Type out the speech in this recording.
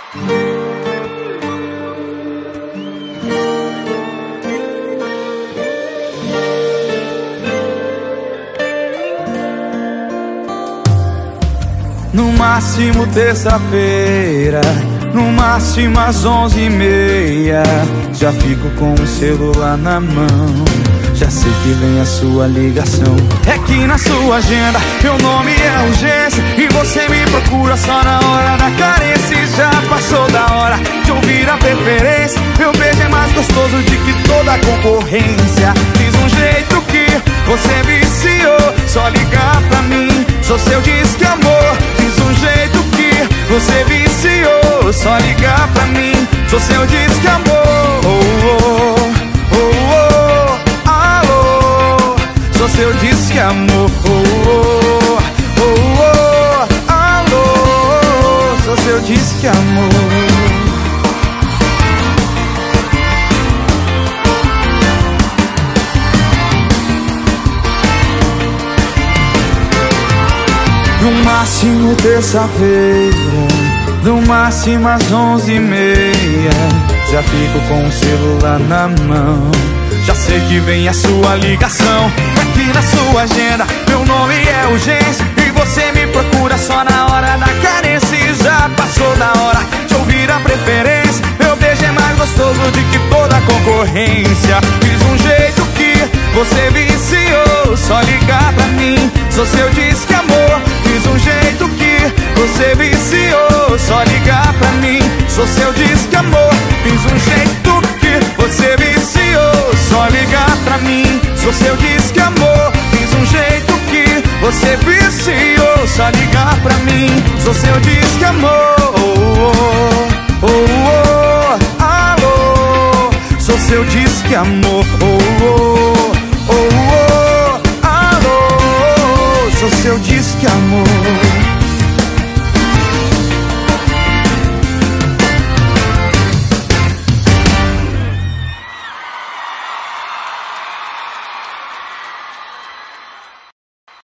No máximo terça-feira, no máximo às 11h30. Já fico com o celular na mão, já sei que vem a sua ligação. É que na sua agenda meu nome é urgência e você me procura só na hora da carência. E já passou da hora de ouvir a preferência. Meu beijo é mais gostoso de que toda a concorrência. Fiz um jeito que você viciou, só ligar pra mim, sou seu disque amor. Fiz um jeito que você viciou, só ligar pra mim, sou seu disque amor. Oh, oh, oh, oh, alô, sou seu disque amor. Oh, oh, oh, oh, alô, sou seu disque amor. No máximo terça-feira, no máximo às 11h30. Já fico com o celular na mão, já sei que vem a sua ligação. Aqui na sua agenda meu nome é urgência e você me procura só na hora da carência. E já passou da hora de ouvir a preferência. Meu beijo é mais gostoso de que toda a concorrência. Fiz um jeito que você viciou, só ligar pra mim, sou seu disque amor. Fiz um jeito que você viciou, só ligar pra mim, sou seu disque amor. Fiz um jeito que você viciou, só ligar pra mim, sou seu disque amor. Fiz um jeito que você viciou, só ligar pra mim, sou seu disque amor. Oh, oh, oh, oh, alô, sou seu disque amor. Oh, oh, oh, oh, alô, sou seu disque amor.